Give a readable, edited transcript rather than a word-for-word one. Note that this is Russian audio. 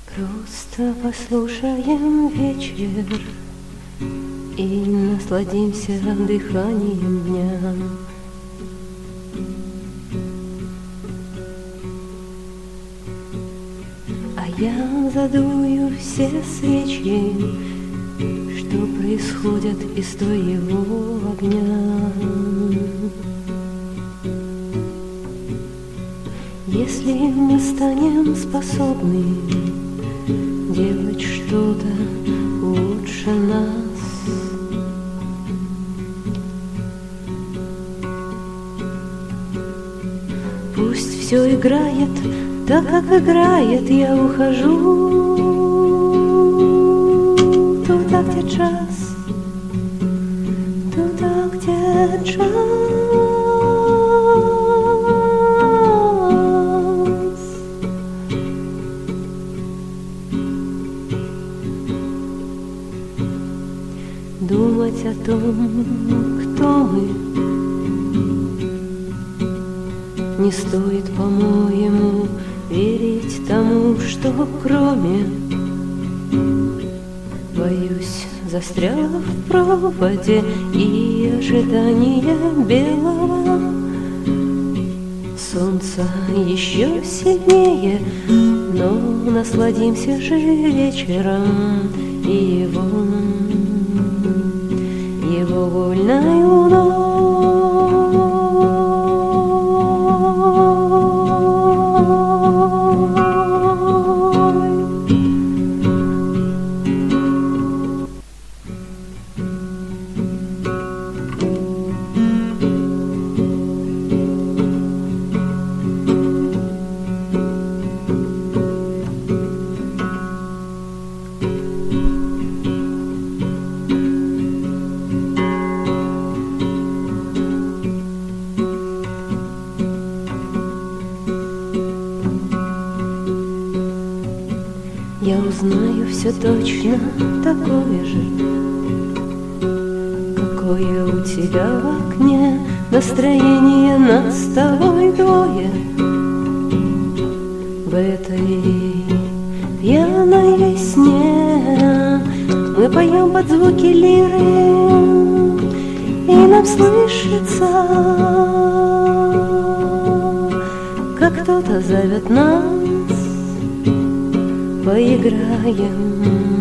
Просто послушаем вечер и насладимся дыханием дня. А я задую все свечи, что происходят из твоего огня. Если мы станем способны делать что-то лучше нас, пусть все играет так, как играет, я ухожу туда, где джаз, туда, где джаз. Думать о том, кто мы, не стоит, по-моему, верить тому, что кроме, боюсь, застряла в проводе и ожидание белого солнца еще сильнее. Но насладимся же вечером и его вольной луной. Я узнаю все точно такое же, какое у тебя в окне. Настроение нас с тобой двое в этой пьяной весне. Мы поем под звуки лиры, и нам слышится, как кто-то зовет нас. Поиграем